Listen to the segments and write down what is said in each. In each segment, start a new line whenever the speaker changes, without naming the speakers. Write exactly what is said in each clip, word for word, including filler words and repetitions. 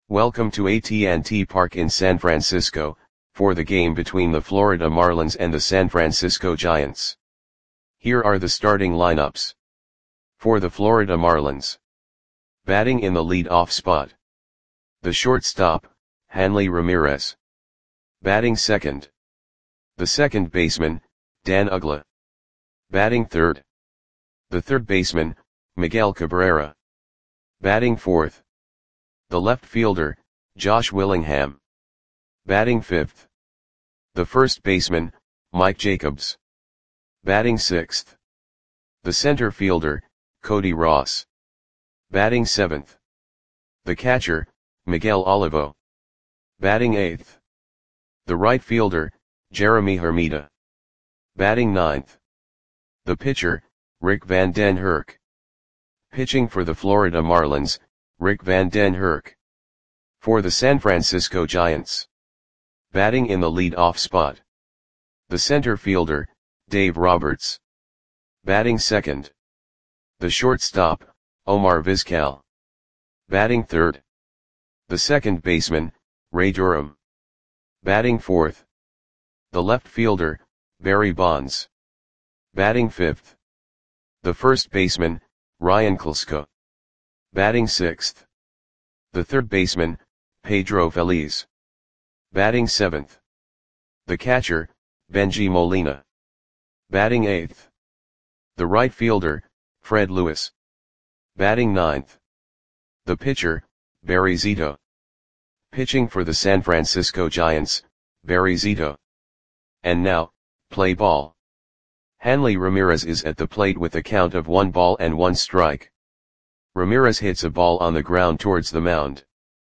Welcome to A T and T Park in San Francisco, for the game between the Florida Marlins and the San Francisco Giants. Here are the starting lineups. For the Florida Marlins. Batting in the lead-off spot. The shortstop, Hanley Ramirez. Batting second. The second baseman, Dan Uggla. Batting third. The third baseman, Miguel Cabrera. Batting fourth. The left fielder, Josh Willingham. Batting fifth. The first baseman, Mike Jacobs. Batting sixth. The center fielder, Cody Ross. Batting seventh. The catcher, Miguel Olivo. Batting eighth. The right fielder, Jeremy Hermida. Batting ninth. The pitcher, Rick Van Den Herk. Pitching for the Florida Marlins, Rick Van Den Herk. For the San Francisco Giants. Batting in the lead-off spot. The center fielder, Dave Roberts. Batting second. The shortstop, Omar Vizquel. Batting third. The second baseman, Ray Durham. Batting fourth. The left fielder, Barry Bonds. Batting fifth. The first baseman, Ryan Klesko. Batting sixth. The third baseman, Pedro Feliz. Batting seventh. The catcher, Benji Molina. Batting eighth. The right fielder, Fred Lewis. Batting ninth. The pitcher, Barry Zito. Pitching for the San Francisco Giants, Barry Zito. And now, play ball. Hanley Ramirez is at the plate with a count of one ball and one strike. Ramirez hits a ball on the ground towards the mound.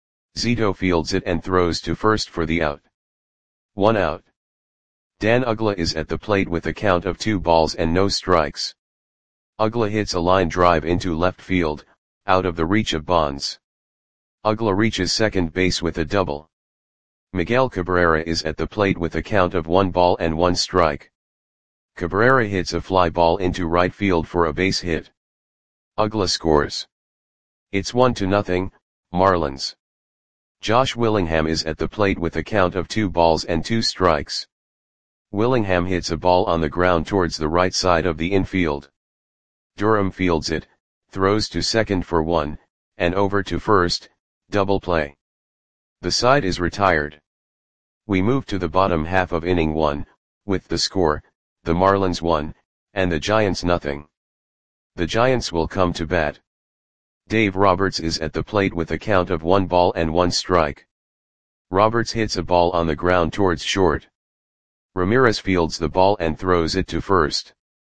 Zito fields it and throws to first for the out. One out. Dan Uggla is at the plate with a count of two balls and no strikes. Uggla hits a line drive into left field, out of the reach of Bonds. Uggla reaches second base with a double. Miguel Cabrera is at the plate with a count of one ball and one strike. Cabrera hits a fly ball into right field for a base hit. Uggla scores. It's one to nothing, Marlins. Josh Willingham is at the plate with a count of two balls and two strikes. Willingham hits a ball on the ground towards the right side of the infield. Durham fields it, throws to second for one, and over to first, double play. The side is retired. We move to the bottom half of inning one, with the score, the Marlins one, and the Giants nothing. The Giants will come to bat. Dave Roberts is at the plate with a count of one ball and one strike. Roberts hits a ball on the ground towards short. Ramirez fields the ball and throws it to first.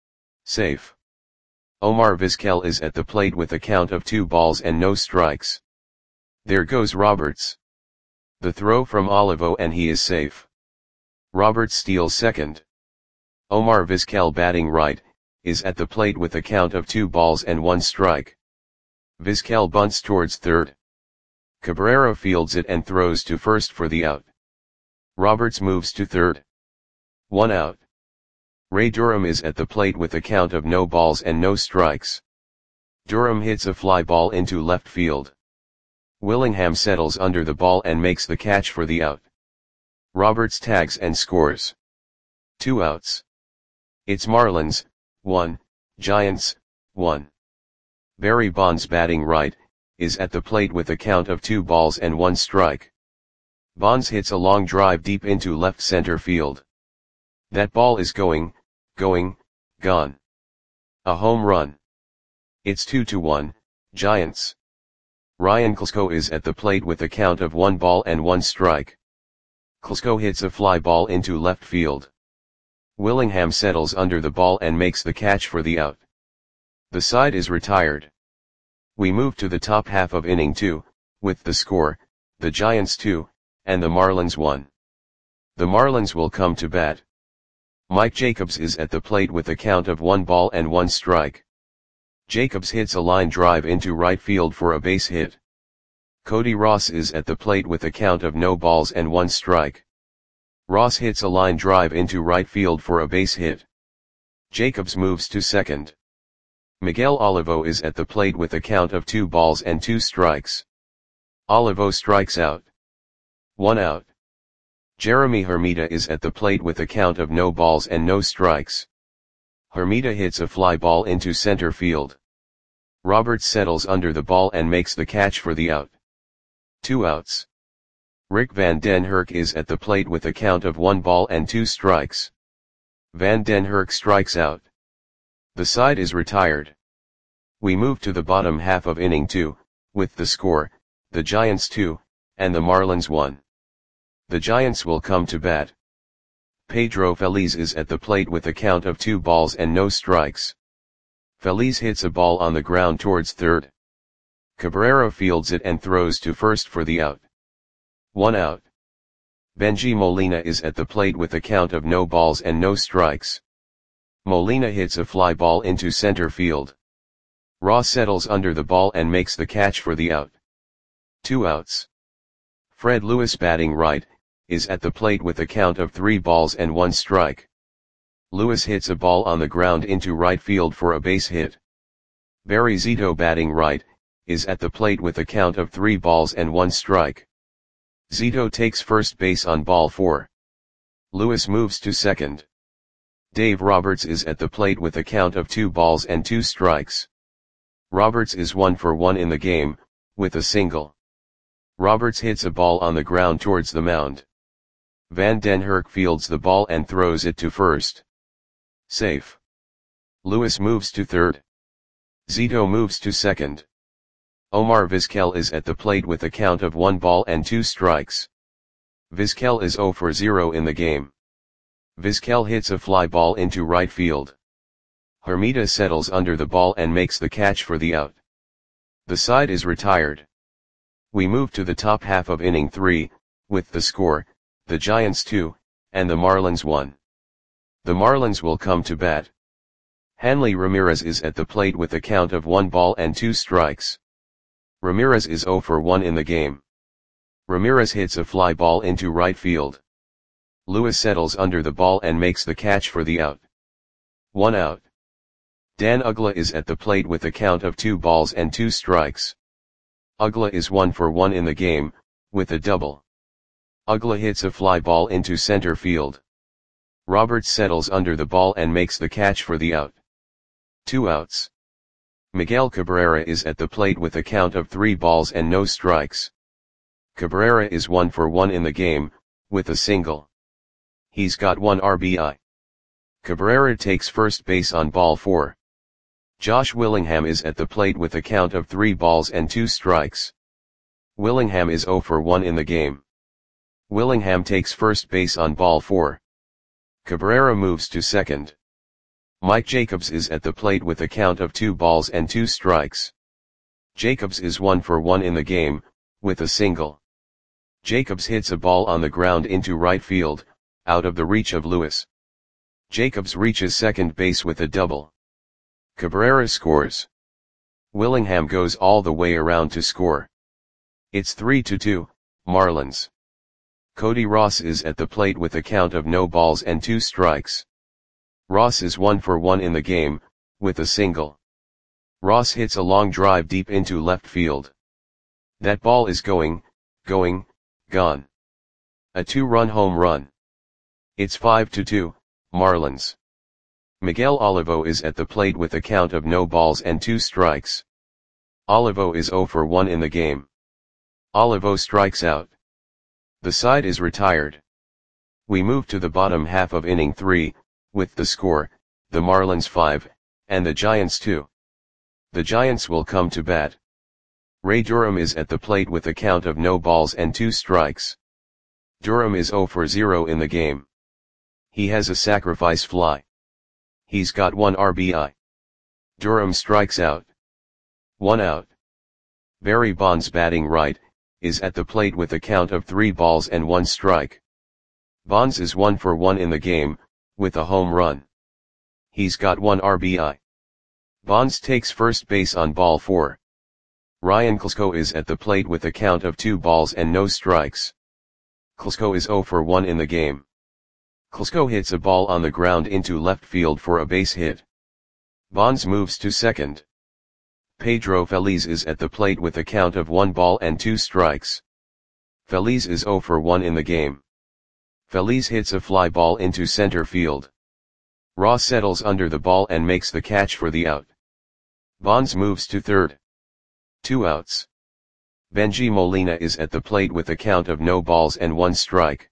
Safe. Omar Vizquel is at the plate with a count of two balls and no strikes. There goes Roberts. The throw from Olivo and he is safe. Roberts steals second. Omar Vizquel batting right, is at the plate with a count of two balls and one strike. Vizquel bunts towards third. Cabrera fields it and throws to first for the out. Roberts moves to third. One out. Ray Durham is at the plate with a count of no balls and no strikes. Durham hits a fly ball into left field. Willingham settles under the ball and makes the catch for the out. Roberts tags and scores. Two outs. It's Marlins, one, Giants, one. Barry Bonds batting right, is at the plate with a count of two balls and one strike. Bonds hits a long drive deep into left center field. That ball is going, going, gone. A home run. It's two to one, Giants. Ryan Klesko is at the plate with a count of one ball and one strike. Klesko hits a fly ball into left field. Willingham settles under the ball and makes the catch for the out. The side is retired. We move to the top half of inning two, with the score, the Giants two, and the Marlins one. The Marlins will come to bat. Mike Jacobs is at the plate with a count of one ball and one strike. Jacobs hits a line drive into right field for a base hit. Cody Ross is at the plate with a count of no balls and one strike. Ross hits a line drive into right field for a base hit. Jacobs moves to second. Miguel Olivo is at the plate with a count of two balls and two strikes. Olivo strikes out. One out. Jeremy Hermida is at the plate with a count of no balls and no strikes. Hermida hits a fly ball into center field. Roberts settles under the ball and makes the catch for the out. Two outs. Rick Van Den Herk is at the plate with a count of one ball and two strikes. Van Den Herk strikes out. The side is retired. We move to the bottom half of inning two, with the score, the Giants two, and the Marlins one. The Giants will come to bat. Pedro Feliz is at the plate with a count of two balls and no strikes. Feliz hits a ball on the ground towards third. Cabrera fields it and throws to first for the out. One out. Benji Molina is at the plate with a count of no balls and no strikes. Molina hits a fly ball into center field. Ross settles under the ball and makes the catch for the out. Two outs. Fred Lewis, batting right, is at the plate with a count of three balls and one strike. Lewis hits a ball on the ground into right field for a base hit. Barry Zito, batting right, is at the plate with a count of three balls and one strike. Zito takes first base on ball four. Lewis moves to second. Dave Roberts is at the plate with a count of two balls and two strikes. Roberts is one for one in the game, with a single. Roberts hits a ball on the ground towards the mound. Van Den Herk fields the ball and throws it to first. Safe. Lewis moves to third. Zito moves to second. Omar Vizquel is at the plate with a count of one ball and two strikes. Vizquel is zero for zero in the game. Vizquel hits a fly ball into right field. Hermida settles under the ball and makes the catch for the out. The side is retired. We move to the top half of inning three, with the score, the Giants two, and the Marlins one. The Marlins will come to bat. Hanley Ramirez is at the plate with a count of one ball and two strikes. Ramirez is zero for one in the game. Ramirez hits a fly ball into right field. Lewis settles under the ball and makes the catch for the out. One out. Dan Uggla is at the plate with a count of two balls and two strikes. Uggla is one for one in the game, with a double. Uggla hits a fly ball into center field. Roberts settles under the ball and makes the catch for the out. Two outs. Miguel Cabrera is at the plate with a count of three balls and no strikes. Cabrera is one for one in the game, with a single. He's got one R B I. Cabrera takes first base on ball four. Josh Willingham is at the plate with a count of three balls and two strikes. Willingham is zero for one in the game. Willingham takes first base on ball four. Cabrera moves to second. Mike Jacobs is at the plate with a count of two balls and two strikes. Jacobs is one for one in the game, with a single. Jacobs hits a ball on the ground into right field, out of the reach of Lewis. Jacobs reaches second base with a double. Cabrera scores. Willingham goes all the way around to score. It's three to two, Marlins. Cody Ross is at the plate with a count of no balls and two strikes. Ross is one for one in the game, with a single. Ross hits a long drive deep into left field. That ball is going, going, gone. A two-run home run. It's five to two, Marlins. Miguel Olivo is at the plate with a count of no balls and two strikes. Olivo is zero for one in the game. Olivo strikes out. The side is retired. We move to the bottom half of inning three, with the score, the Marlins five, and the Giants two. The Giants will come to bat. Ray Durham is at the plate with a count of no balls and two strikes. Durham is zero for zero in the game. He has a sacrifice fly. He's got one R B I. Durham strikes out. One out. Barry Bonds, batting right, is at the plate with a count of three balls and one strike. Bonds is one for one in the game, with a home run. He's got one R B I. Bonds takes first base on ball four. Ryan Klesko is at the plate with a count of two balls and no strikes. Klesko is zero for one in the game. Klesko hits a ball on the ground into left field for a base hit. Bonds moves to second. Pedro Feliz is at the plate with a count of one ball and two strikes. Feliz is zero for one in the game. Feliz hits a fly ball into center field. Ross settles under the ball and makes the catch for the out. Bonds moves to third. Two outs. Benji Molina is at the plate with a count of no balls and one strike.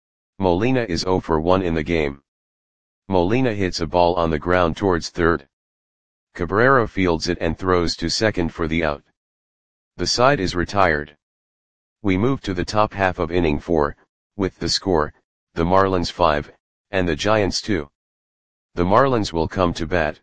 Molina is zero for one in the game. Molina hits a ball on the ground towards third. Cabrera fields it and throws to second for the out. The side is retired. We move to the top half of inning four, with the score, the Marlins five, and the Giants two. The Marlins will come to bat.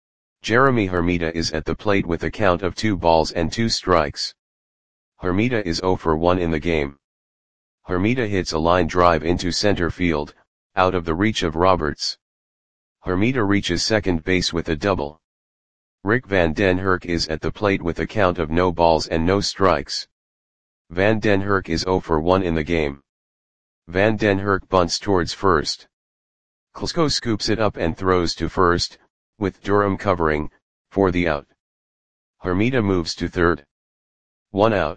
Jeremy Hermida is at the plate with a count of two balls and two strikes. Hermida is zero for one in the game. Hermida hits a line drive into center field, out of the reach of Roberts. Hermida reaches second base with a double. Rick Van Den Herk is at the plate with a count of no balls and no strikes. Van Den Herk is zero for one in the game. Van Den Herk bunts towards first. Klesko scoops it up and throws to first, with Durham covering, for the out. Hermida moves to third. One out.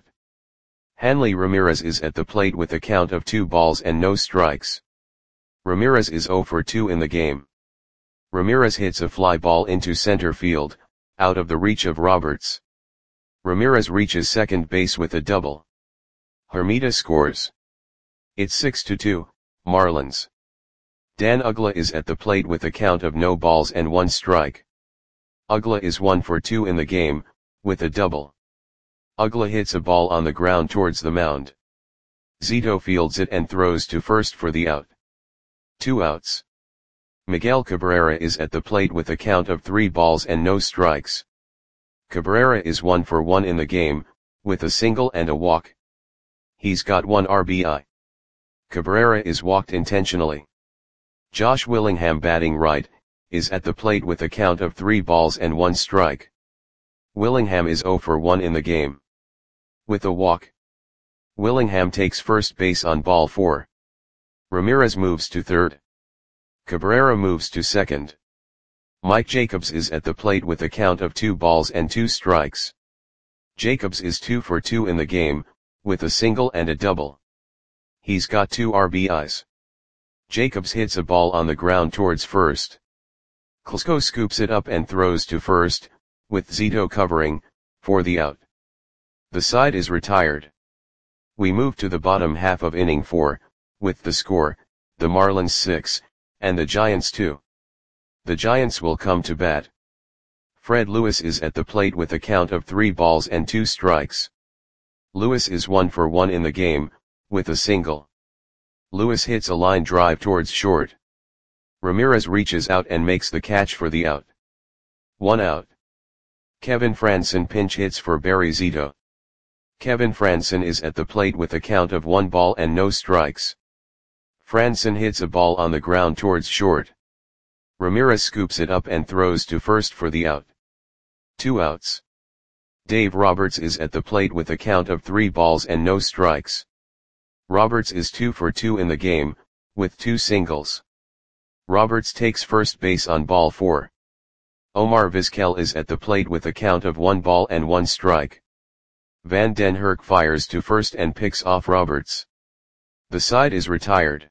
Hanley Ramirez is at the plate with a count of two balls and no strikes. Ramirez is zero for two in the game. Ramirez hits a fly ball into center field, out of the reach of Roberts. Ramirez reaches second base with a double. Hermida scores. It's six to two, Marlins. Dan Uggla is at the plate with a count of no balls and one strike. Uggla is one for two in the game, with a double. Uggla hits a ball on the ground towards the mound. Zito fields it and throws to first for the out. Two outs. Miguel Cabrera is at the plate with a count of three balls and no strikes. Cabrera is one for one in the game, with a single and a walk. He's got one R B I. Cabrera is walked intentionally. Josh Willingham, batting right, is at the plate with a count of three balls and one strike. Willingham is zero for one in the game. With a walk. Willingham takes first base on ball four. Ramirez moves to third. Cabrera moves to second. Mike Jacobs is at the plate with a count of two balls and two strikes. Jacobs is two for two in the game, with a single and a double. He's got two R B Is. Jacobs hits a ball on the ground towards first. Klesko scoops it up and throws to first, with Zito covering, for the out. The side is retired. We move to the bottom half of inning four, with the score, the Marlins six, and the Giants two. The Giants will come to bat. Fred Lewis is at the plate with a count of three balls and two strikes. Lewis is one for one in the game, with a single. Lewis hits a line drive towards short. Ramirez reaches out and makes the catch for the out. One out. Kevin Frandsen pinch hits for Barry Zito. Kevin Frandsen is at the plate with a count of one ball and no strikes. Frandsen hits a ball on the ground towards short. Ramirez scoops it up and throws to first for the out. Two outs. Dave Roberts is at the plate with a count of three balls and no strikes. Roberts is two for two in the game, with two singles. Roberts takes first base on ball four. Omar Vizquel is at the plate with a count of one ball and one strike. Van Den Herk fires to first and picks off Roberts. The side is retired.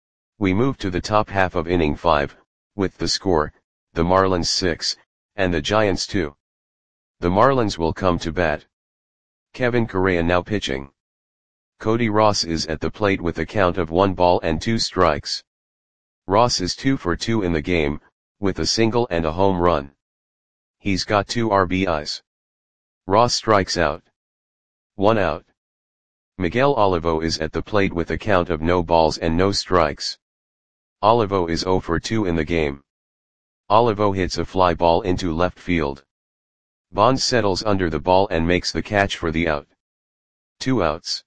We move to the top half of inning five, with the score, the Marlins six, and the Giants two. The Marlins will come to bat. Kevin Correa now pitching. Cody Ross is at the plate with a count of one ball and two strikes. Ross is two for two in the game, with a single and a home run. He's got two R B Is. Ross strikes out. One out. Miguel Olivo is at the plate with a count of no balls and no strikes. Olivo is zero for two in the game. Olivo hits a fly ball into left field. Bonds settles under the ball and makes the catch for the out. Two outs.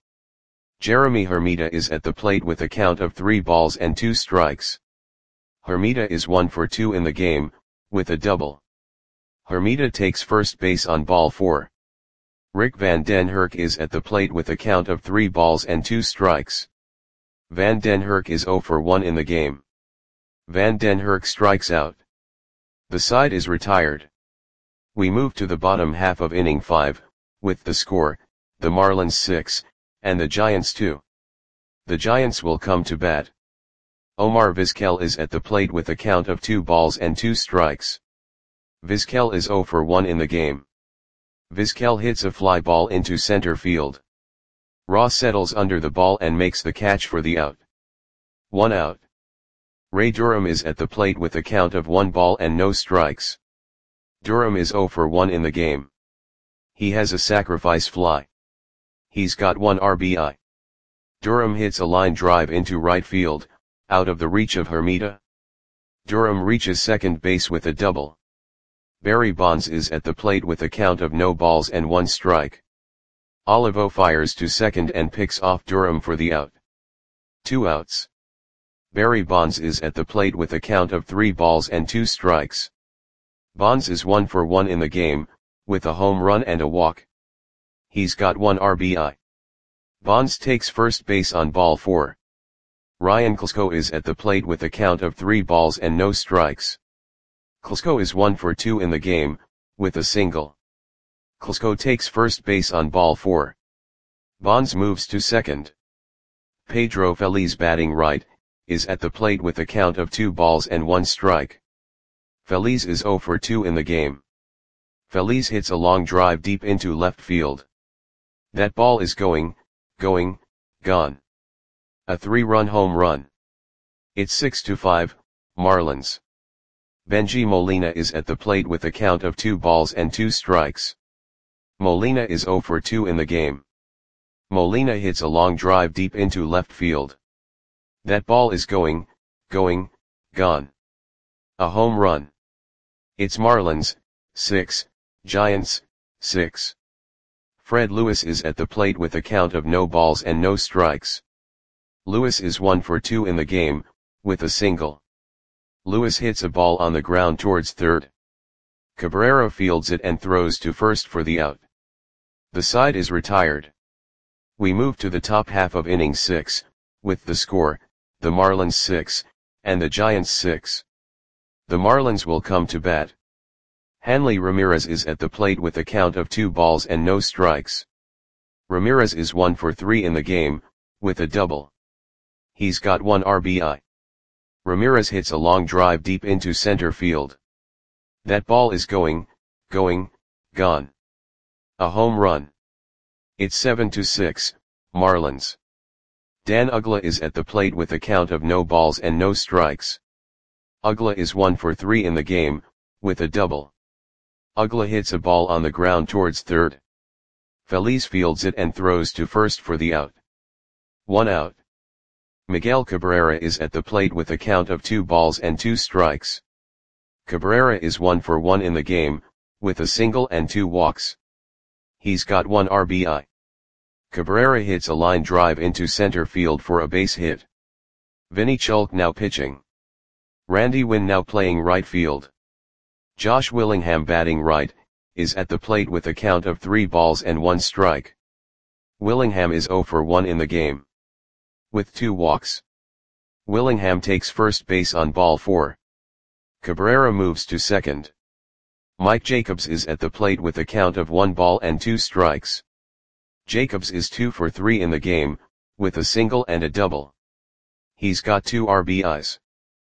Jeremy Hermida is at the plate with a count of three balls and two strikes. Hermida is one for two in the game, with a double. Hermida takes first base on ball four. Rick Van Den Herk is at the plate with a count of three balls and two strikes. Van Den Herk is zero for one in the game. Van Den Herk strikes out. The side is retired. We move to the bottom half of inning five, with the score, the Marlins six, and the Giants two. The Giants will come to bat. Omar Vizquel is at the plate with a count of two balls and two strikes. Vizquel is zero for one in the game. Vizquel hits a fly ball into center field. Ross settles under the ball and makes the catch for the out. One out. Ray Durham is at the plate with a count of one ball and no strikes. Durham is zero for one in the game. He has a sacrifice fly. He's got one R B I. Durham hits a line drive into right field, out of the reach of Hermida. Durham reaches second base with a double. Barry Bonds is at the plate with a count of no balls and one strike. Olivo fires to second and picks off Durham for the out. Two outs. Barry Bonds is at the plate with a count of three balls and two strikes. Bonds is one for one in the game, with a home run and a walk. He's got one R B I. Bonds takes first base on ball four. Ryan Klesko is at the plate with a count of three balls and no strikes. Klesko is one for two in the game, with a single. Klesko takes first base on ball four. Bonds moves to second. Pedro Feliz, batting right, is at the plate with a count of two balls and one strike. Feliz is zero for two in the game. Feliz hits a long drive deep into left field. That ball is going, going, gone. A three-run home run. It's six to five, Marlins. Benji Molina is at the plate with a count of two balls and two strikes. Molina is zero for two in the game. Molina hits a long drive deep into left field. That ball is going, going, gone. A home run. It's Marlins, six, Giants, six. Fred Lewis is at the plate with a count of no balls and no strikes. Lewis is one for two in the game, with a single. Lewis hits a ball on the ground towards third. Cabrera fields it and throws to first for the out. The side is retired. We move to the top half of inning six, with the score, the Marlins six, and the Giants six. The Marlins will come to bat. Hanley Ramirez is at the plate with a count of two balls and no strikes. Ramirez is one for three in the game, with a double. He's got one R B I. Ramirez hits a long drive deep into center field. That ball is going, going, gone. A home run. It's seven to six, Marlins. Dan Uggla is at the plate with a count of no balls and no strikes. Uggla is one for three in the game, with a double. Uggla hits a ball on the ground towards third. Feliz fields it and throws to first for the out. One out. Miguel Cabrera is at the plate with a count of two balls and two strikes. Cabrera is one for one in the game, with a single and two walks. He's got one R B I. Cabrera hits a line drive into center field for a base hit. Vinny Chulk now pitching. Randy Winn now playing right field. Josh Willingham, batting right, is at the plate with a count of three balls and one strike. Willingham is zero for one in the game, with two walks. Willingham takes first base on ball four. Cabrera moves to second. Mike Jacobs is at the plate with a count of one ball and two strikes. Jacobs is two for three in the game, with a single and a double. He's got two R B Is.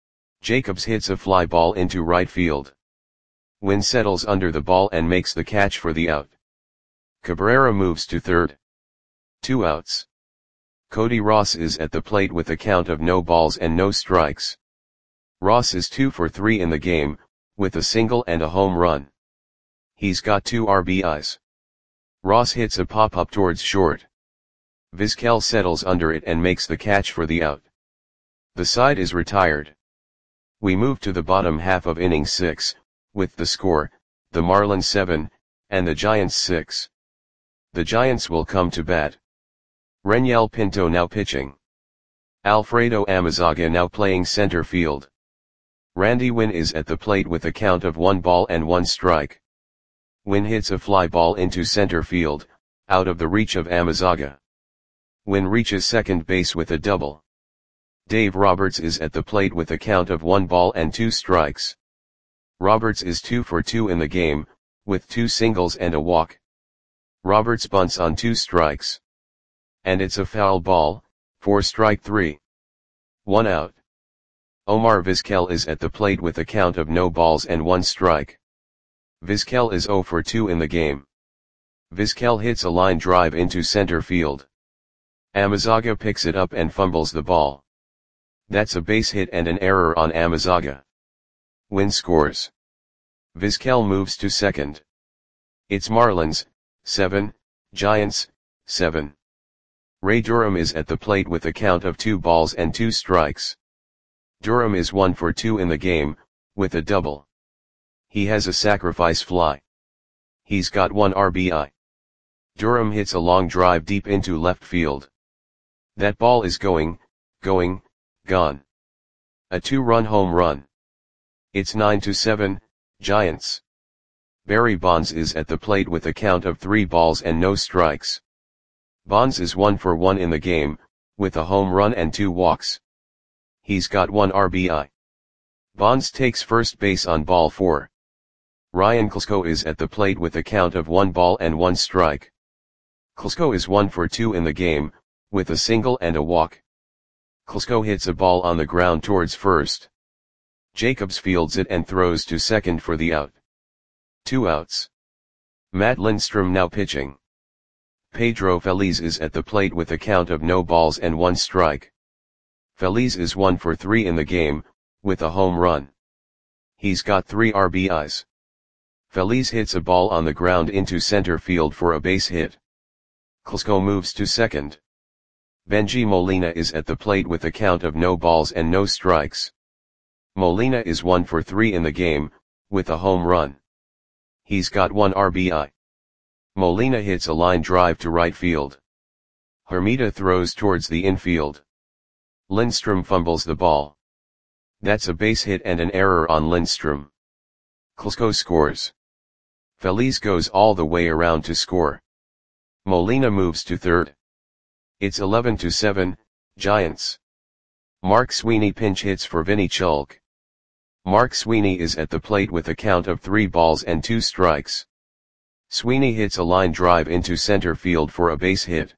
Jacobs hits a fly ball into right field. Winn settles under the ball and makes the catch for the out. Cabrera moves to third. Two outs. Cody Ross is at the plate with a count of no balls and no strikes. Ross is two for three in the game, with a single and a home run. He's got two R B Is. Ross hits a pop-up towards short. Vizquel settles under it and makes the catch for the out. The side is retired. We move to the bottom half of inning six, with the score, the Marlins seven, and the Giants six. The Giants will come to bat. Reniel Pinto now pitching. Alfredo Amezaga now playing center field. Randy Winn is at the plate with a count of one ball and one strike. Winn hits a fly ball into center field, out of the reach of Amezaga. Winn reaches second base with a double. Dave Roberts is at the plate with a count of one ball and two strikes. Roberts is two for two in the game, with two singles and a walk. Roberts bunts on two strikes. And it's a foul ball, for strike three. One out. Omar Vizquel is at the plate with a count of no balls and one strike. Vizquel is zero for two in the game. Vizquel hits a line drive into center field. Amezaga picks it up and fumbles the ball. That's a base hit and an error on Amezaga. Win scores. Vizquel moves to second. It's Marlins, seven, Giants, seven. Ray Durham is at the plate with a count of two balls and two strikes. Durham is one for two in the game, with a double. He has a sacrifice fly. He's got one R B I. Durham hits a long drive deep into left field. That ball is going, going, gone. A two-run home run. It's nine to seven, Giants. Barry Bonds is at the plate with a count of three balls and no strikes. Bonds is one for one in the game, with a home run and two walks. He's got one R B I. Bonds takes first base on ball four. Ryan Klesko is at the plate with a count of one ball and one strike. Klesko is one for two in the game, with a single and a walk. Klesko hits a ball on the ground towards first. Jacobs fields it and throws to second for the out. Two outs. Matt Lindstrom now pitching. Pedro Feliz is at the plate with a count of no balls and one strike. Feliz is one for three in the game, with a home run. He's got three R B Is. Feliz hits a ball on the ground into center field for a base hit. Klesko moves to second. Benji Molina is at the plate with a count of no balls and no strikes. Molina is one for three in the game, with a home run. He's got one R B I. Molina hits a line drive to right field. Hermida throws towards the infield. Lindstrom fumbles the ball. That's a base hit and an error on Lindstrom. Klesko scores. Feliz goes all the way around to score. Molina moves to third. It's eleven to seven, Giants. Mark Sweeney pinch hits for Vinny Chulk. Mark Sweeney is at the plate with a count of three balls and two strikes. Sweeney hits a line drive into center field for a base hit.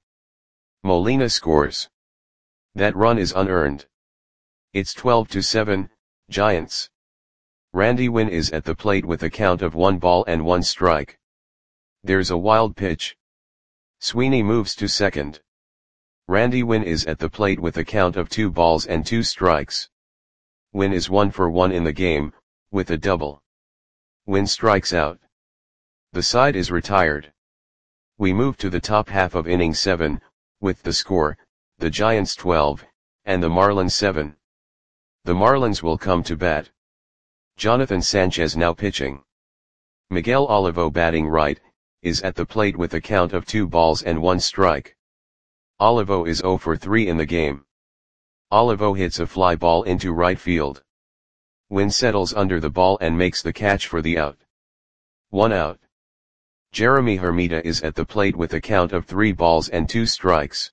Molina scores. That run is unearned. It's twelve to seven, Giants. Randy Winn is at the plate with a count of one ball and one strike. There's a wild pitch. Sweeney moves to second. Randy Winn is at the plate with a count of two balls and two strikes. Winn is one for one in the game, with a double. Winn strikes out. The side is retired. We move to the top half of inning seven, with the score, the Giants twelve, and the Marlins seven. The Marlins will come to bat. Jonathan Sanchez now pitching. Miguel Olivo batting right, is at the plate with a count of two balls and one strike. Olivo is zero for three in the game. Olivo hits a fly ball into right field. Winn settles under the ball and makes the catch for the out. One out. Jeremy Hermida is at the plate with a count of three balls and two strikes.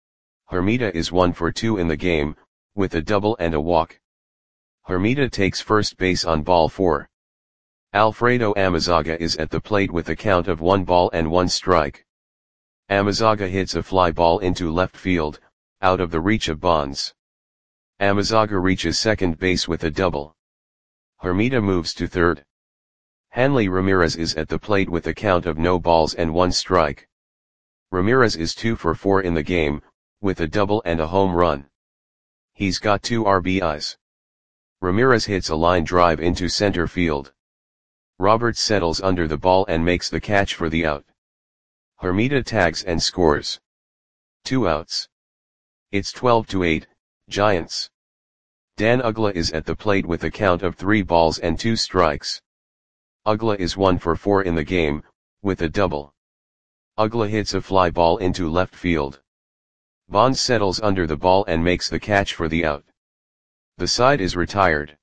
Hermida is one for two in the game, with a double and a walk. Hermida takes first base on ball four. Alfredo Amezaga is at the plate with a count of one ball and one strike. Amezaga hits a fly ball into left field, out of the reach of Bonds. Amezaga reaches second base with a double. Hermida moves to third. Hanley Ramirez is at the plate with a count of no balls and one strike. Ramirez is two for four in the game, with a double and a home run. He's got two R B Is. Ramirez hits a line drive into center field. Roberts settles under the ball and makes the catch for the out. Hermida tags and scores. Two outs. It's twelve to eight, Giants. Dan Uggla is at the plate with a count of three balls and two strikes. Uggla is one for four in the game, with a double. Uggla hits a fly ball into left field. Bonds settles under the ball and makes the catch for the out. The side is retired.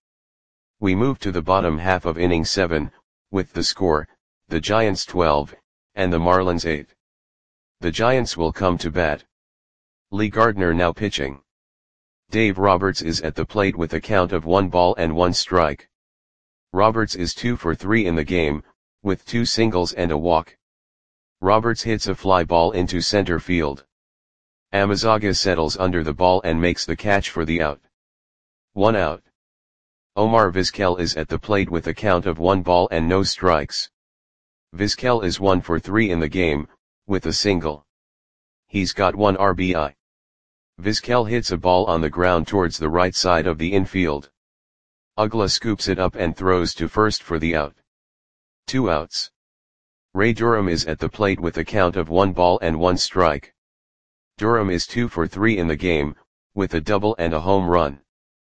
We move to the bottom half of inning seven, with the score, the Giants twelve, and the Marlins eight. The Giants will come to bat. Lee Gardner now pitching. Dave Roberts is at the plate with a count of one ball and one strike. Roberts is two for three in the game, with two singles and a walk. Roberts hits a fly ball into center field. Amezaga settles under the ball and makes the catch for the out. One out. Omar Vizquel is at the plate with a count of one ball and no strikes. Vizquel is one for three in the game, with a single. He's got one R B I. Vizquel hits a ball on the ground towards the right side of the infield. Uggla scoops it up and throws to first for the out. Two outs. Ray Durham is at the plate with a count of one ball and one strike. Durham is two for three in the game, with a double and a home run.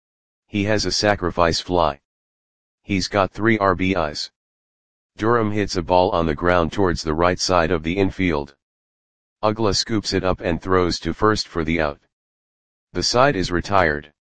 He has a sacrifice fly. He's got three R B Is. Durham hits a ball on the ground towards the right side of the infield. Uggla scoops it up and throws to first for the out. The side is retired.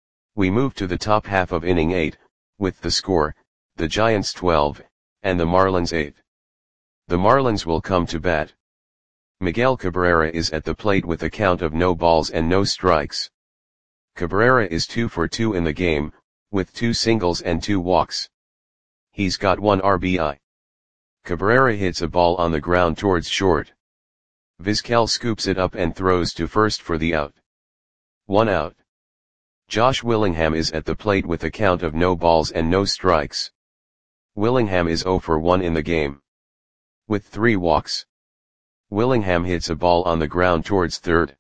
We move to the top half of inning eight, with the score, the Giants twelve, and the Marlins eight. The Marlins will come to bat. Miguel Cabrera is at the plate with a count of no balls and no strikes. Cabrera is two for two in the game, with two singles and two walks. He's got one R B I. Cabrera hits a ball on the ground towards short. Vizquel scoops it up and throws to first for the out. One out. Josh Willingham is at the plate with a count of no balls and no strikes. Willingham is zero for one in the game, with three walks. Willingham hits a ball on the ground towards third.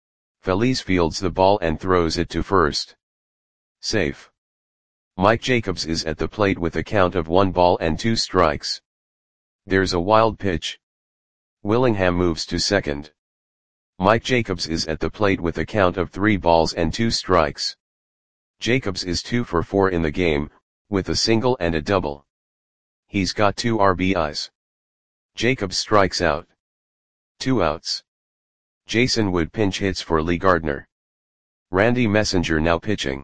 Feliz fields the ball and throws it to first. Safe. Mike Jacobs is at the plate with a count of one ball and two strikes. There's a wild pitch. Willingham moves to second. Mike Jacobs is at the plate with a count of three balls and two strikes. Jacobs is two for four in the game, with a single and a double. He's got two R B Is. Jacobs strikes out. Two outs. Jason Wood pinch hits for Lee Gardner. Randy Messenger now pitching.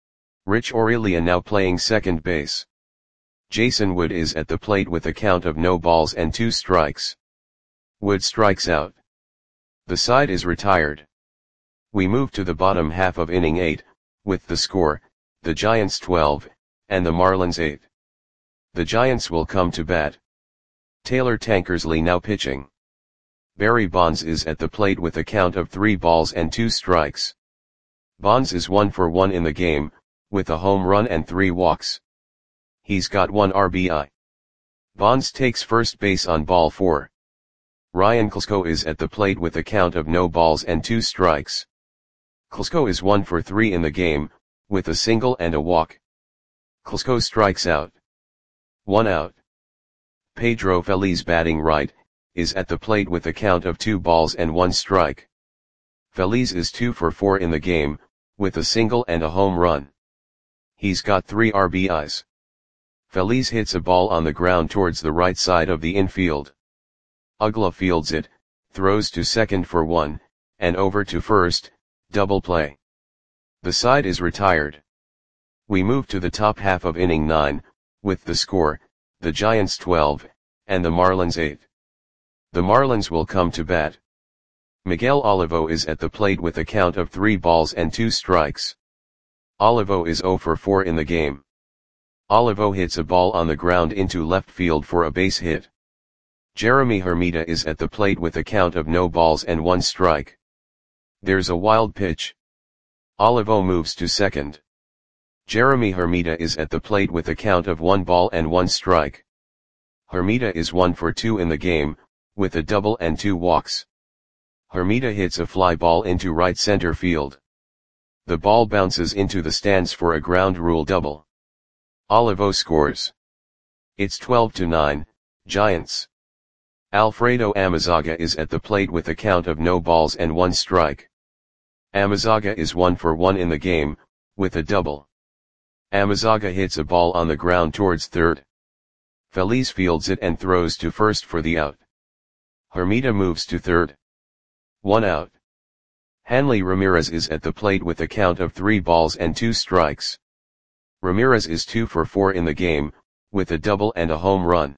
Rich Aurelia now playing second base. Jason Wood is at the plate with a count of no balls and two strikes. Wood strikes out. The side is retired. We move to the bottom half of inning eight, with the score, the Giants twelve, and the Marlins eight. The Giants will come to bat. Taylor Tankersley now pitching. Barry Bonds is at the plate with a count of three balls and two strikes. Bonds is one for one in the game, with a home run and three walks. He's got one R B I. Bonds takes first base on ball four. Ryan Klesko is at the plate with a count of no balls and two strikes. Klesko is one for three in the game, with a single and a walk. Klesko strikes out. One out. Pedro Feliz batting right, is at the plate with a count of two balls and one strike. Feliz is two for four in the game, with a single and a home run. He's got three R B Is. Feliz hits a ball on the ground towards the right side of the infield. Uggla fields it, throws to second for one, and over to first, double play. The side is retired. We move to the top half of inning nine, with the score, the Giants twelve, and the Marlins eight. The Marlins will come to bat. Miguel Olivo is at the plate with a count of three balls and two strikes. Olivo is zero for four in the game. Olivo hits a ball on the ground into left field for a base hit. Jeremy Hermida is at the plate with a count of no balls and one strike. There's a wild pitch. Olivo moves to second. Jeremy Hermida is at the plate with a count of one ball and one strike. Hermida is one for two in the game, with a double and two walks. Hermida hits a fly ball into right center field. The ball bounces into the stands for a ground rule double. Olivo scores. It's twelve to nine, Giants. Alfredo Amezaga is at the plate with a count of no balls and one strike. Amezaga is one for one in the game, with a double. Amezaga hits a ball on the ground towards third. Feliz fields it and throws to first for the out. Hermida moves to third. One out. Hanley Ramirez is at the plate with a count of three balls and two strikes. Ramirez is two for four in the game, with a double and a home run.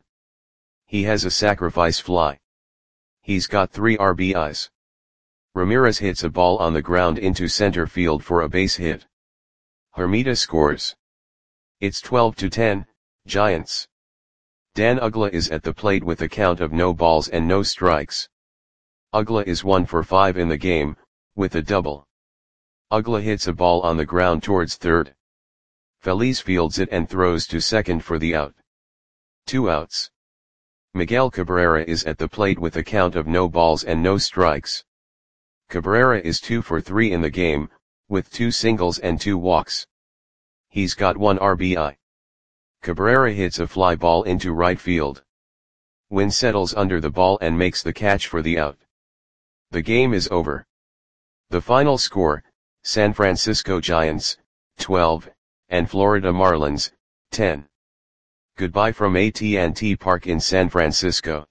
He has a sacrifice fly. He's got three R B Is. Ramirez hits a ball on the ground into center field for a base hit. Hermida scores. It's twelve to ten, Giants. Dan Uggla is at the plate with a count of no balls and no strikes. Uggla is one for five in the game, with a double. Uggla hits a ball on the ground towards third. Feliz fields it and throws to second for the out. Two outs. Miguel Cabrera is at the plate with a count of no balls and no strikes. Cabrera is two for three in the game, with two singles and two walks. He's got one R B I. Cabrera hits a fly ball into right field. Wynn settles under the ball and makes the catch for the out. The game is over. The final score, San Francisco Giants, twelve, and Florida Marlins, ten. Goodbye from A T and T Park in San Francisco.